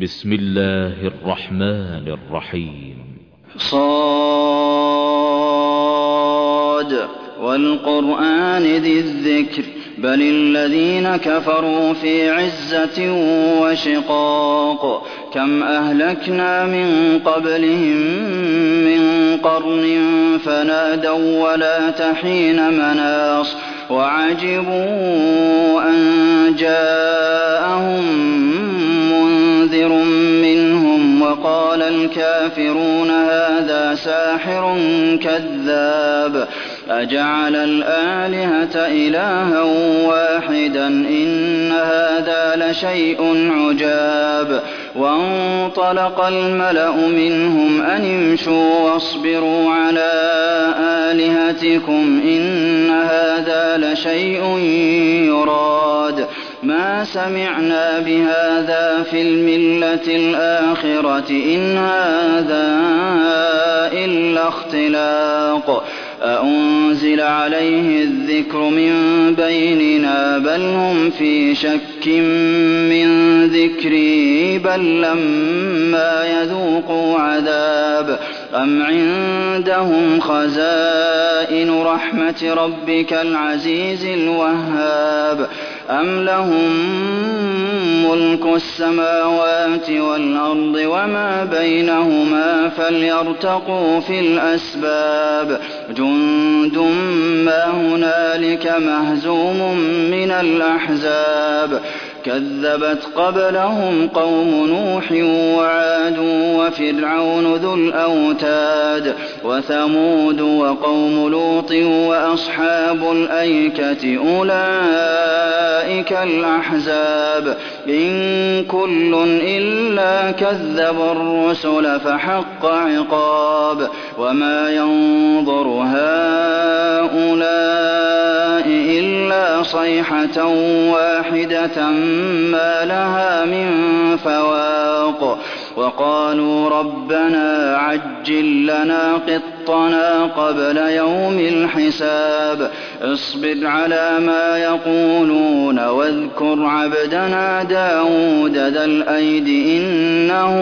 بسم الله الرحمن الرحيم. صاد والقرآن ذي الذكر بل الذين كفروا في عزة وشقاق كم أهلكنا من قبلهم من قرن فنادوا ولا تحين مناص وعجبوا أن جاءهم منذر منهم وقال الكافرون هذا ساحر كذاب أجعل الآلهة إلها واحدا إن هذا لشيء عجاب وانطلق الملأ منهم أن امشوا واصبروا على آلهتكم إن هذا لشيء يراد ما سمعنا بهذا في الملة الآخرة إن هذا إلا اختلاق أأنزل عليه الذكر من بيننا بل هم في شك من ذكري بل لما يذوقوا عذاب أم عندهم خزائن رحمة ربك العزيز الوهاب أم لهم ملك السماوات والأرض وما بينهما فليرتقوا في الأسباب جند ما هنالك مهزوم من الأحزاب كذبت قبلهم قوم نوح وعاد وفرعون ذو الأوتاد وثمود وقوم لوط وأصحاب الأيكة أولئك الأحزاب إن كل إلا كذب الرسل فحق عقاب وما ينظر هؤلاء إلا صيحة واحدة ما لها من فواق وقالوا ربنا عجل لنا قطنا قبل يوم الحساب اصبر على ما يقولون واذكر عبدنا داود ذا الأيد إنه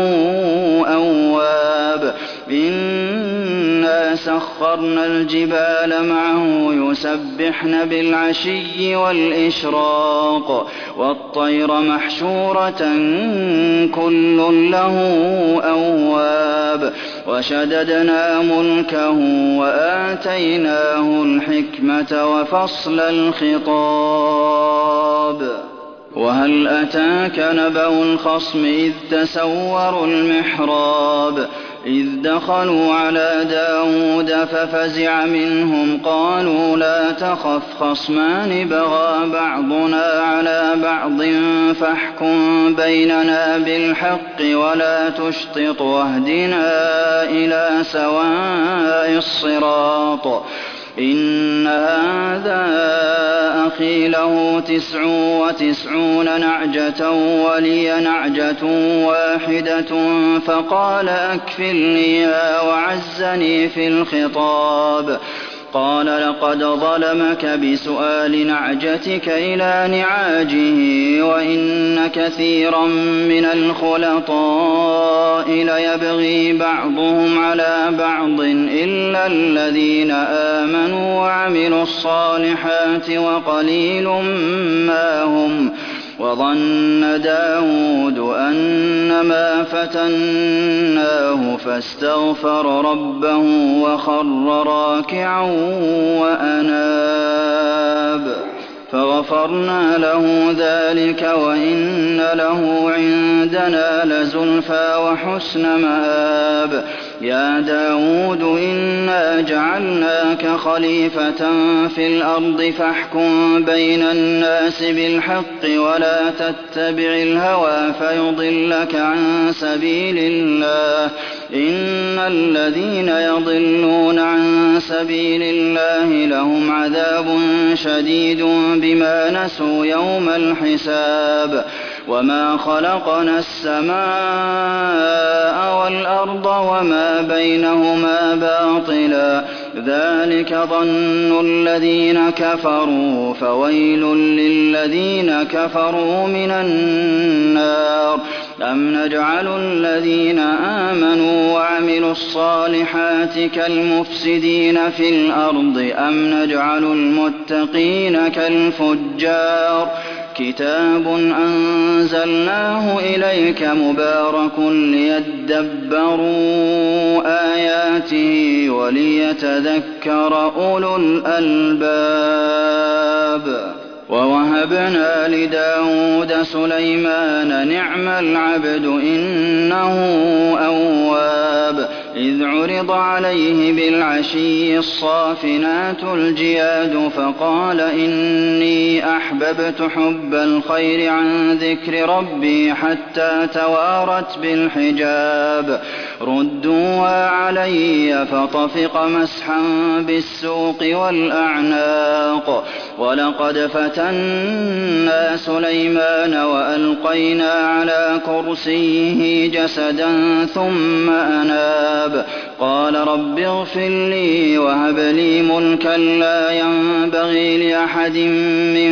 أواب إنا سخرنا الجبال معه يسبحن بالعشي والإشراق والطير محشورة كل له أواب وشددنا ملكه وآتيناه الحكمة وفصل الخطاب وهل أتاك نبأ الخصم إذ تسوروا المحراب إذ دخلوا على داود ففزع منهم قالوا لا تخف خصمان بغى بعضنا على بعض فاحكم بيننا بالحق ولا تشطط واهدنا إلى سواء الصراط إن هذا أخي له 99 نعجة ولي نعجة واحدة فقال أكفلنيها وعزني في الخطاب قال لقد ظلمك بسؤال نعجتك إلى نعاجه وإن كثيرا من الخلطاء ليبغي بعضهم على بعض إلا الذين آمنوا وعملوا الصالحات وقليل ما هم وظن داود أنما فتناه فاستغفر ربه وخر راكعا وأناب فغفرنا له ذلك وإن له عندنا لزلفى وحسن مآب يا داود إنا جعلناك خليفة في الأرض فاحكم بين الناس بالحق ولا تتبع الهوى فيضلك عن سبيل الله إن الذين يضلون عن سبيل الله لهم عذاب شديد بما نسوا يوم الحساب وما خلقنا السماء والأرض وما بينهما باطلا ذلك ظن الذين كفروا فويل للذين كفروا من النار أم نجعل الذين آمنوا وعملوا الصالحات كالمفسدين في الأرض أم نجعل المتقين كالفجار كتاب أنزلناه إليك مبارك ليدبروا آياته وليتذكر أولو الألباب ووهبنا لداود سليمان نعم العبد إنه أواب إذ عرض عليه بالعشي الصافنات الجياد فقال إني أحببت حب الخير عن ذكر ربي حتى توارت بالحجاب ردوا علي فطفق مسحا بالسوق والأعناق ولقد فتنا سليمان وألقينا على كرسيه جسدا ثم أناب قال رب اغفر لي وهب لي ملكا لا ينبغي لأحد من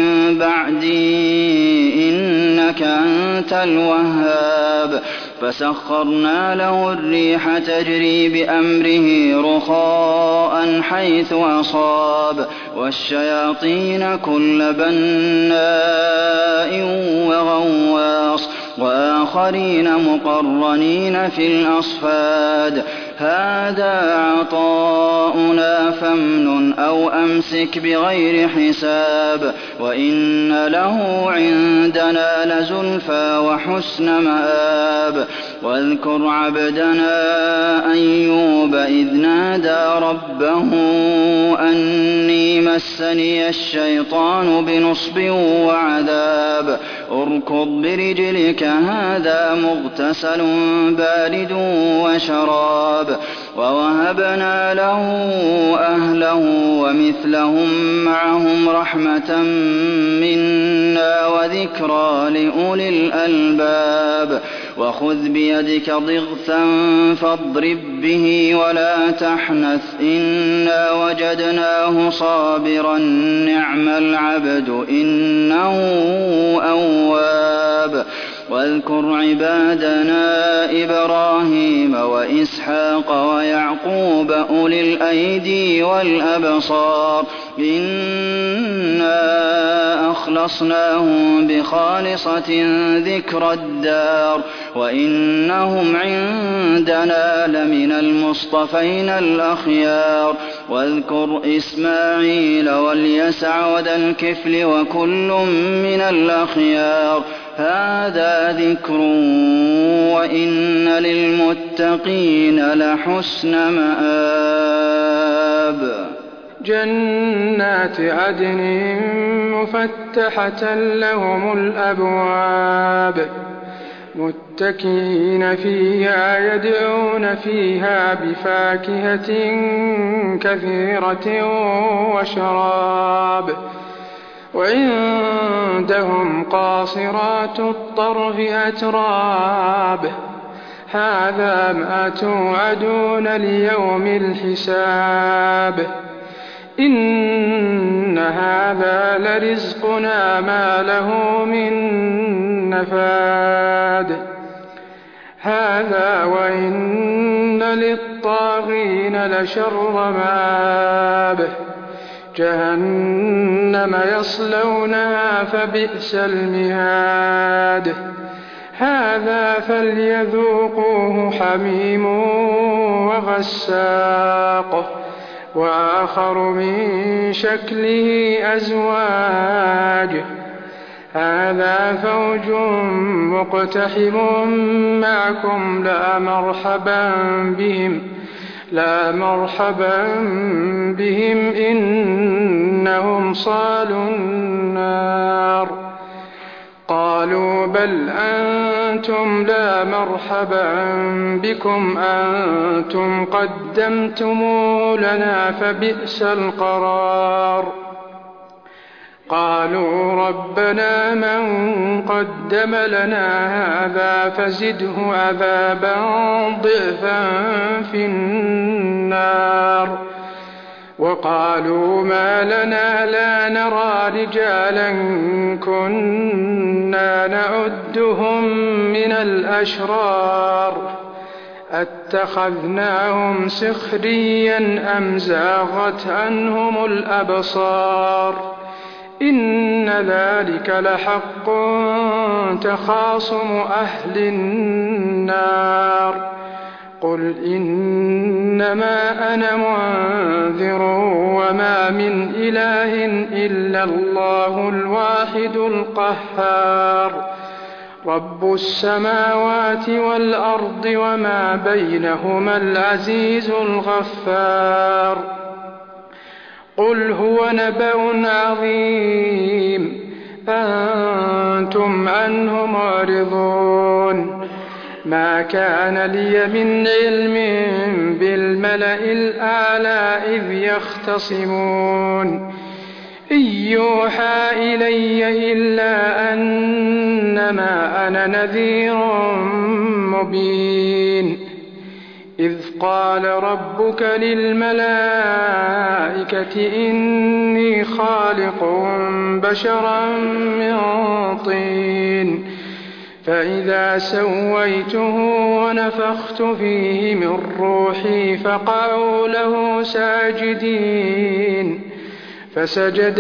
بعدي إنك أنت الوهاب فسخرنا له الريح تجري بأمره رخاء حيث أصاب والشياطين كل بناء وغواص وآخرين مقرنين في الأصفاد هذا عطاؤنا فامنن أو أمسك بغير حساب وإن له عندنا لزلفى وحسن مآب واذكر عبدنا أيوب إذ نادى ربه أني مسني الشيطان بنصب وعذاب اركض برجلك هذا مغتسل بارد وشراب ووهبنا له أهله ومثلهم معهم رحمة منا وذكرى لأولي الألباب وخذ بيدك ضغثا فاضرب به ولا تحنث إنا وجدناه صابرا نعم العبد إنه أواب واذكر عبادنا إبراهيم وإسحاق ويعقوب أولي الأيدي والأبصار إنا أخلصناهم بخالصة ذكر الدار وإنهم عندنا لمن المصطفين الأخيار واذكر إسماعيل واليسع وذا الكفل وكل من الأخيار هذا ذكر وإن للمتقين لحسن مآب جنات عدن مفتحة لهم الأبواب متكئين فيها يدعون فيها بفاكهة كثيرة وشراب وعندهم قاصرات الطرف أتراب هذا ما توعدون ليوم الحساب إن هذا لرزقنا ما له من نفاد هذا وإن للطاغين لشر مآب جهنم يصلونها فبئس المهاد هذا فليذوقوه حميم وغساق وآخر من شكله أزواج هذا فوج مقتحم معكم لا مرحبا بهم إنهم صالوا النار قالوا بل أنتم لا مرحبا بكم أنتم قدمتموه لنا فبئس القرار قالوا ربنا من قدم لنا هذا فزده عذابا ضعفا في النار وقالوا ما لنا لا نرى رجالا كنا نعدهم من الأشرار أتخذناهم سخريا أم زاغت عنهم الأبصار إن ذلك لحق تخاصم أهل النار قل إنما أنا منذر وما من إله إلا الله الواحد القهار رب السماوات والأرض وما بينهما العزيز الغفار قل هو نبأ عظيم أنتم عنه معرضون ما كان لي من علم بالملأ الأعلى إذ يختصمون إن يوحى إلي إلا أنما أنا نذير مبين إذ قال ربك للملائكة إني خالق بشرا من طين فإذا سويته ونفخت فيه من روحي فقعوا له ساجدين فسجد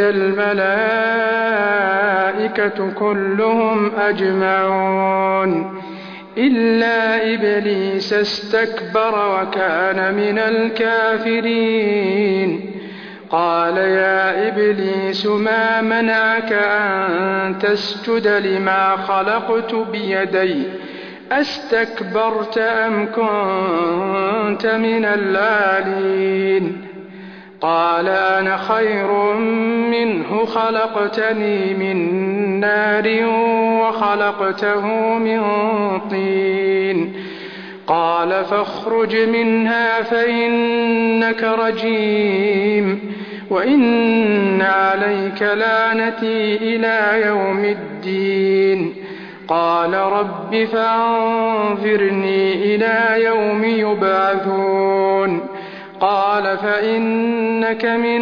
الملائكة كلهم أجمعون إلا إبليس استكبر وكان من الكافرين قال يا إبليس ما منعك أن تسجد لما خلقت بيدي أستكبرت أم كنت من العالين قال أنا خير منه خلقتني من نار وخلقته من طين قال فاخرج منها فإنك رجيم وإن عليك لعنتي إلى يوم الدين قال رب فأنظرني إلى يوم يبعثون قال فإنك من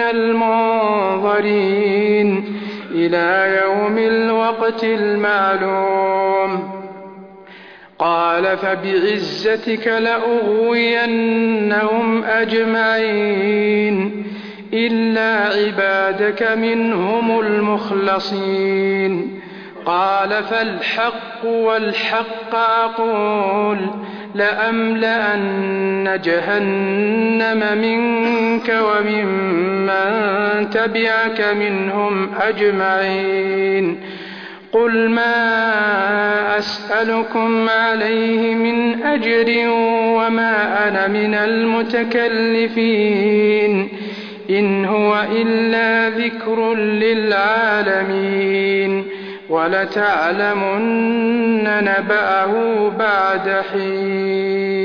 المنظرين إلى يوم الوقت المعلوم قال فبعزتك لأغوينهم أجمعين إلا عبادك منهم المخلصين قال فالحق والحق أقول لأملأن جهنم منك وممن تبعك منهم أجمعين قل ما أسألكم عليه من أجر وما أنا من المتكلفين إن هو إلا ذكر للعالمين ولتعلمن نبأه بعد حين